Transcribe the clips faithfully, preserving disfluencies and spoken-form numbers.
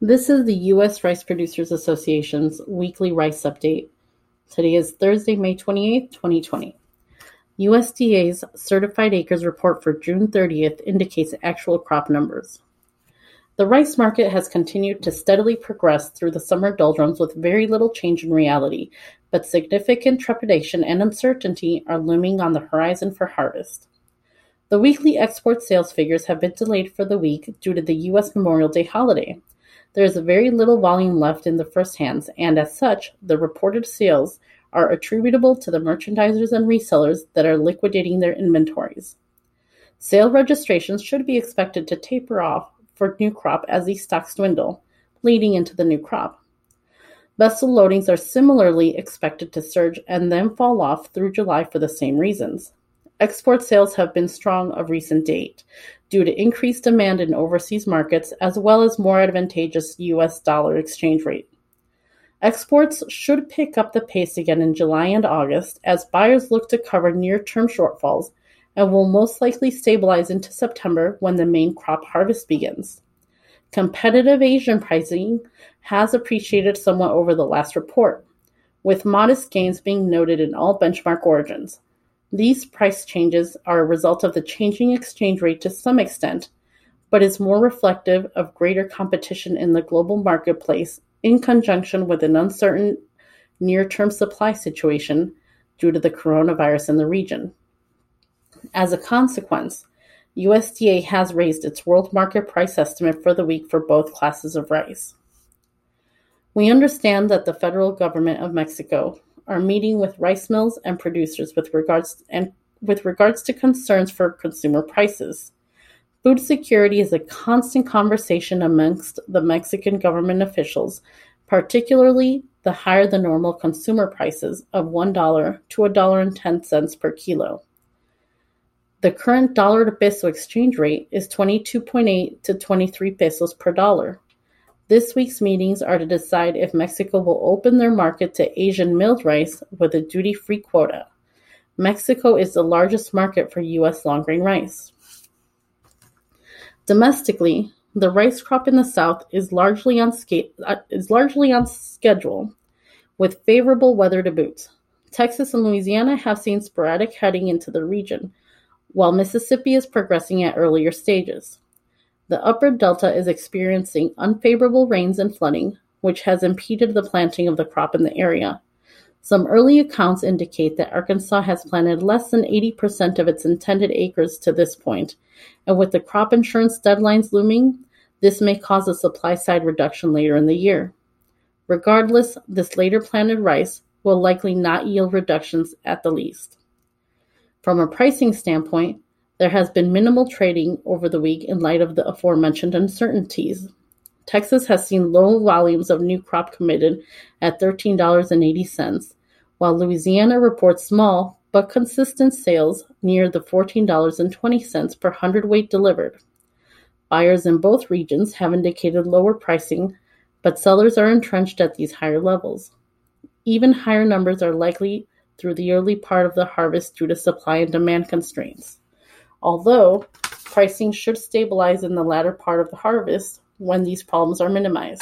This is the U S Rice Producers Association's weekly rice update. Today is Thursday, May twenty-eighth, twenty twenty. U S D A's Certified Acres report for June thirtieth indicates actual crop numbers. The rice market has continued to steadily progress through the summer doldrums with very little change in reality, but significant trepidation and uncertainty are looming on the horizon for harvest. The weekly export sales figures have been delayed for the week due to the U S Memorial Day holiday. There is very little volume left in the first hands, and as such, the reported sales are attributable to the merchandisers and resellers that are liquidating their inventories. Sale registrations should be expected to taper off for new crop as these stocks dwindle, leading into the new crop. Vessel loadings are similarly expected to surge and then fall off through July for the same reasons. Export sales have been strong of recent date due to increased demand in overseas markets as well as more advantageous U S dollar exchange rate. Exports should pick up the pace again in July and August as buyers look to cover near-term shortfalls and will most likely stabilize into September when the main crop harvest begins. Competitive Asian pricing has appreciated somewhat over the last report, with modest gains being noted in all benchmark origins. These price changes are a result of the changing exchange rate to some extent, but is more reflective of greater competition in the global marketplace in conjunction with an uncertain near-term supply situation due to the coronavirus in the region. As a consequence, U S D A has raised its world market price estimate for the week for both classes of rice. We understand that the federal government of Mexico are meeting with rice mills and producers with regards and with regards to concerns for consumer prices. Food security is a constant conversation amongst the Mexican government officials, particularly the higher than normal consumer prices of one dollar to one dollar and ten cents per kilo. The current dollar to peso exchange rate is twenty-two point eight to twenty-three pesos per dollar. This week's meetings are to decide if Mexico will open their market to Asian milled rice with a duty-free quota. Mexico is the largest market for U S long-grain rice. Domestically, the rice crop in the South is largely on, sca- uh, is largely on schedule, with favorable weather to boot. Texas and Louisiana have seen sporadic heading into the region, while Mississippi is progressing at earlier stages. The upper delta is experiencing unfavorable rains and flooding, which has impeded the planting of the crop in the area. Some early accounts indicate that Arkansas has planted less than eighty percent of its intended acres to this point, and with the crop insurance deadlines looming, this may cause a supply-side reduction later in the year. Regardless, this later planted rice will likely not yield reductions at the least. From a pricing standpoint, there has been minimal trading over the week in light of the aforementioned uncertainties. Texas has seen low volumes of new crop committed at thirteen dollars and eighty cents, while Louisiana reports small but consistent sales near the fourteen dollars and twenty cents per hundredweight delivered. Buyers in both regions have indicated lower pricing, but sellers are entrenched at these higher levels. Even higher numbers are likely through the early part of the harvest due to supply and demand constraints, although pricing should stabilize in the latter part of the harvest when these problems are minimized.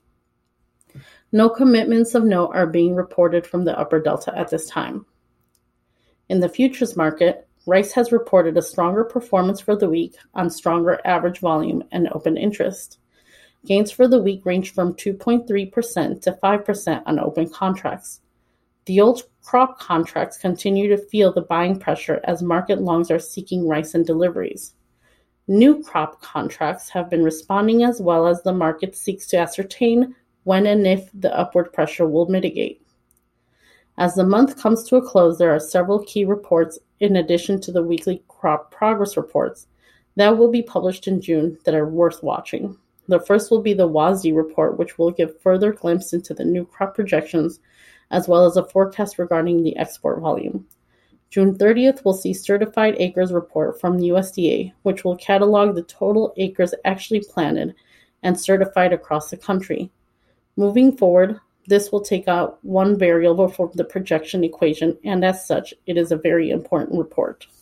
No commitments of note are being reported from the upper delta at this time. In the futures market, rice has reported a stronger performance for the week on stronger average volume and open interest. Gains for the week range from two point three percent to five percent on open contracts. The old crop contracts continue to feel the buying pressure as market longs are seeking rice and deliveries. New crop contracts have been responding as well as the market seeks to ascertain when and if the upward pressure will mitigate. As the month comes to a close, there are several key reports in addition to the weekly crop progress reports that will be published in June that are worth watching. The first will be the W A S D report, which will give further glimpse into the new crop projections as well as a forecast regarding the export volume. June thirtieth will see Certified Acres report from U S D A, which will catalog the total acres actually planted and certified across the country. Moving forward, this will take out one variable from the projection equation, and as such, it is a very important report.